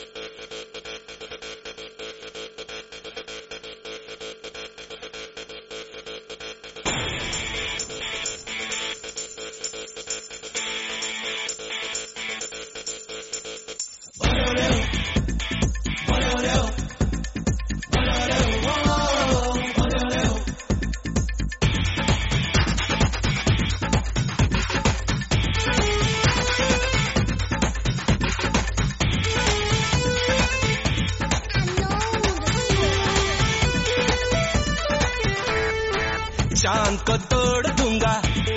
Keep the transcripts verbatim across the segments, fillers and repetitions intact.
चांद को तोड़ दूंगा,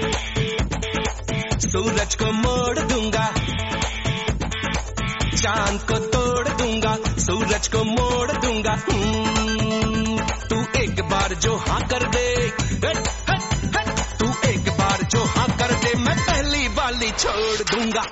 सूरज को मोड़ दूंगा, चांद को तोड़ दूंगा, सूरज को मोड़ दूंगा। तू एक बार जो हाँ कर दे, हट, हट, हट, तू एक बार जो हाँ कर दे, मैं पहली वाली छोड़ दूंगा।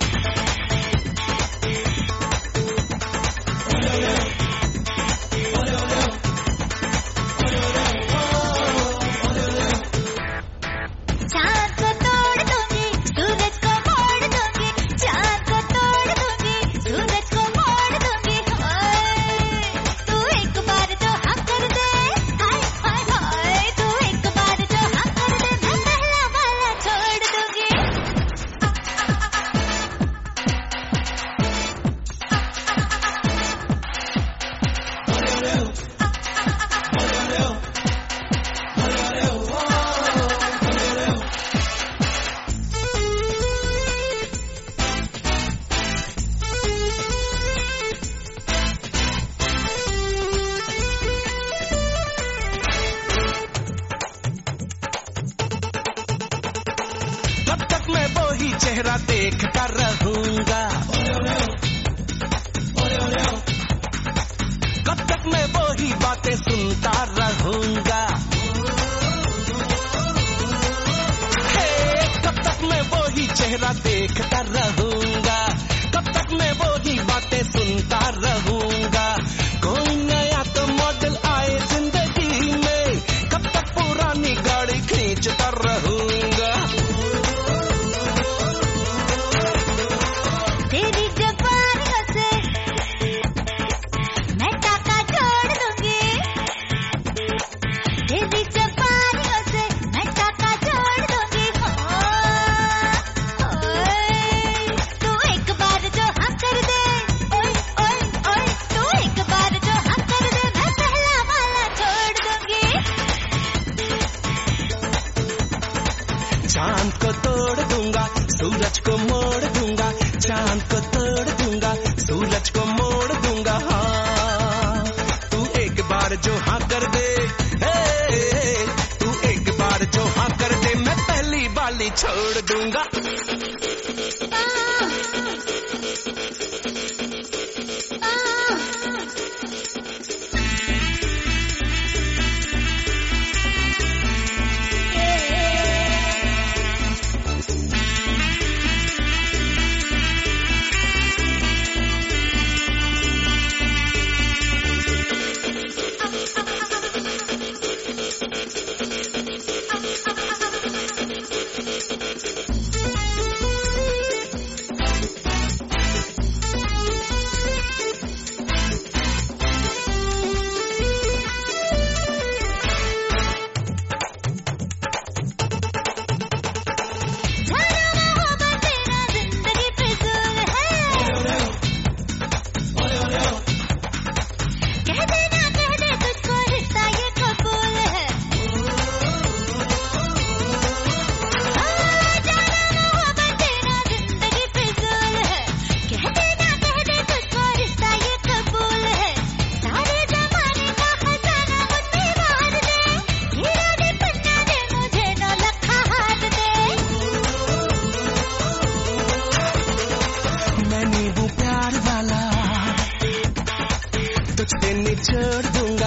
चेहरा देखता रहूंगा, कब तक मैं वो ही बातें सुनता रहूंगा, हे कब तक मैं वो ही चेहरा देखता रहूंगा, कब तक मैं वो ही बातें सुनता रहूंगा। कोई नया तो मॉडल आए जिंदगी में, कब तक पुरानी गाड़ी खींचता रहूंगा। चांद को तोड़ दूंगा, सूरज को मोड़ दूंगा, चांद को तोड़ दूंगा, सूरज को मोड़ दूंगा। हाँ तू एक बार जो हाँ कर दे, हे तू एक बार जो हाँ कर दे, मैं पहली वाली छोड़ दूंगा। छोड़ दूंगा,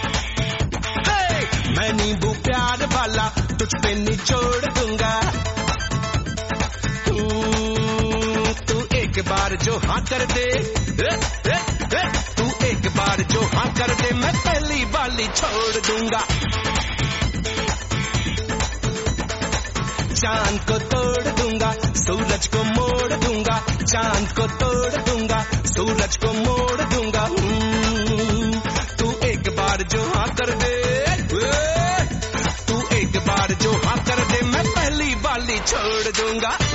hey! मैं नींबू प्यार वाला तुझ पे निचोड़ दूंगा। तू एक बार जो हाँ कर दे, ए, ए, ए, तू एक बार जो हाँ कर दे, मैं पहली वाली छोड़ दूंगा। चांद को तोड़ दूंगा, सूरज को मोड़ दूंगा, चांद को तोड़ दूंगा, सूरज सूरज को मोड़ दूंगा। तू एक बार जो हाँ कर दे, तू एक बार जो हाँ कर दे, मैं पहली वाली छोड़ दूंगा।